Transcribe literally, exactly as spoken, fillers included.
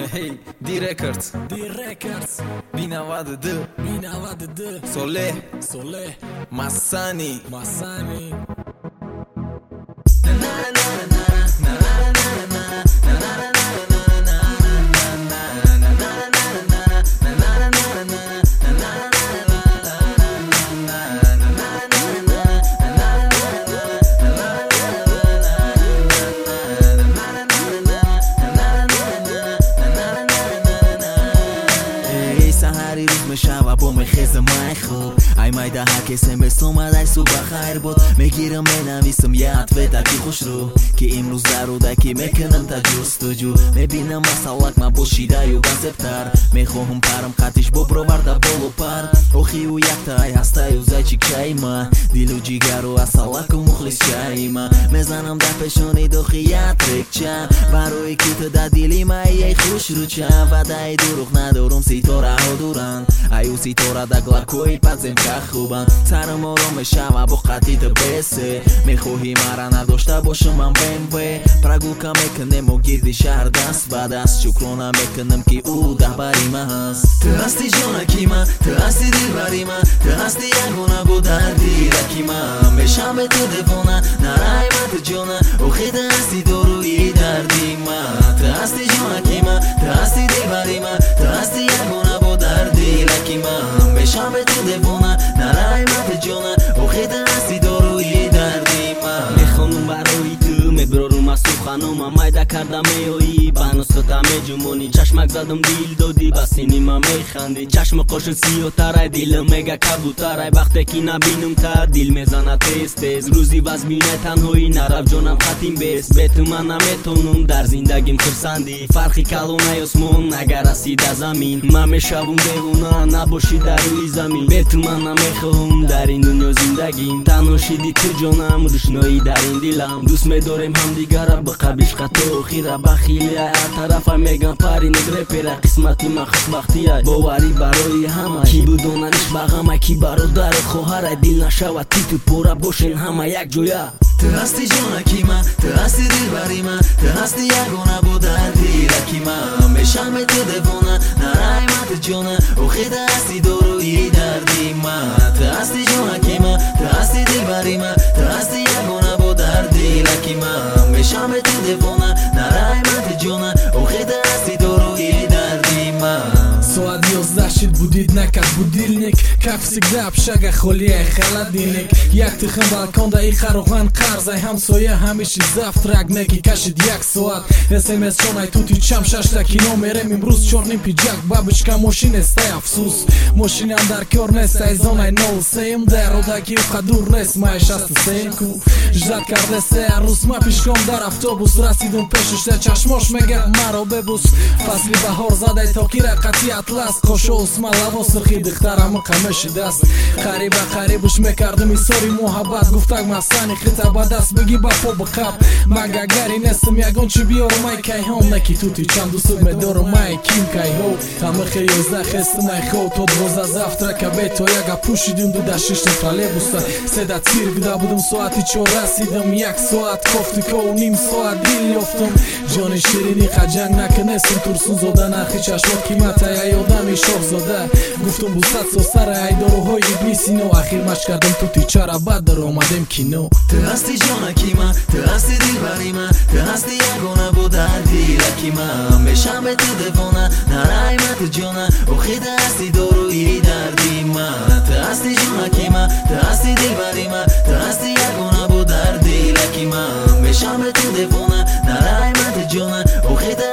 Hey, D Records, D Records, binavaddı, binavaddı, Soleh, Soleh, Massani, Massani. سحری روز میشوه با مخیز مای خوب ای مایده ها کسیم بسوم ادای صبح خیر بود میگیرم مینویسم یه عطوه دکی خوش رو که امروز درو دکی میکنم تا جستجو میبینم مسالک ما بوشیده یو گذبتر میخواهم پرم قطیش ببرو برده بولو پر اوخی و یک تای هسته یو زایچیک چای ما دیل و جیگر و اصالک و مخلص چای ما میزنم در پشونی دوخی یه ترک چم بروی که تو در دیلی ما یه خوش رو چم و دای دروغ ندارم سیتاره دوران ایو سیتورا دگلا کوی پزم که خوبن سرم رو میشم با قطیت بسه میخوهی مرا نداشته باشم من بمبه پرگو که میکنم و گیردی شهر دست به دست شکرانه میکنم که او ده بری من هست تو هستی جانکی من تو هستی دل بری من تو هستی یگونه گو دردی رکی من میشم به تو دیوانه نرای من تو جانه او خیده هستی داروی دردی من تو هستی جانکی من تو هستی دل بری من تو هستی یگونه دردی لکی من بشم به تو دیوانه نرای من جانه او خیده هستی داروی دردی من میخونم برای تو میبرارم از سخنم مایده کردم میایی بانو ستم جمونی چشمک زدم دیل دادی بسینی من میخندی چشم قوش سیوتره دیل میگه کبوتره وقتی که نبینم تا دیل میزنه تیز تیز روزی وز بینه تنهایی نرف جانم خطیم بیست به تو من نمیتونم در زندگیم خرسندی فرقی کلونه اسمون اگر رسیده زمین من میشوم دیوونه نباشی در روی زمین به تو من نمیخوام در این دنیا زندگیم تنها شدی تو جانم روشنایی در این دیلم دوست میداریم هم دیگر به قبیش قطع خیره بخیلی هر طرف میگم پری نگره پیره قسمتی من خوشبختی های باوری برای همه کی بدوننش بغمه کی برادر خواهر دل نشود تی تو پورا باشین همه یک جویا تو هستی جانکی من تو هستی دل بری من تو هستی یگونه با دردی رکی من میشم به تو دیوانه نرای من تو جانه او خیده هستی داروی دردی من تو هستی جانکی من تو هستی دل بری من تو هستی یگونه با دردی رکی من میشم به تو دیوانه نرای من تو جانه او خیده هستی داروی دردی من Soat yozda shid budidnek az budilnik Как всегда общага холия холодильник Як тихон балконда и харухан қарз Ай ҳамсоя ҳамиши завтрак неги кашид як соат смс чон ай тути чам шаштаки номерем имрӯз чорним пиҷак бабочка мошин естай афсус мошинам дар кор нест ай зонаи нол сеюм дародаки уқадур нест май шасту сеюм ку ждат карде се рӯз ма пешком дар автобус расидум пешушта чашмош мегӯяд маро бебус фасли баҳор задай токира қатӣ атлас қошо усма лаво сирхи духтарам қамешидаст қариба қарибуш мекардим исори муҳаббат гуфтак масани хита ба даст бигӣ ба по биқаб магагари нестам ягон чи биёрам ай кайҳон наки тути чанду суд медорам ай ким кайҳо тамихи ёзда хестим ай хо то двозда завтрака бето яга пӯшидим дуда шиштум троллейбуса седа циркда будам соати чор расидам як соат кофтикову ним соат дил ёфтам ҷони ширини қаҷанг накунестам турсун зода нархи чашмот қиматай ай одами шоҳзода гуфтум бу сад сол сара ай доруҳои иблисино ахир маш кардам тути чара баъд дар омадем кино تو هستی جانکی من تو هستی دل بری من تو هستی یگونه با دردی رکی من میشم به تو دیوانه نرای من تو جانه او خیده هستی داروی دردی من تو هستی جانکی من تو هستی دل بری من تو هستی یگونه با دردی رکی من میشم به تو دیوانه نرای من تو جانه او خیده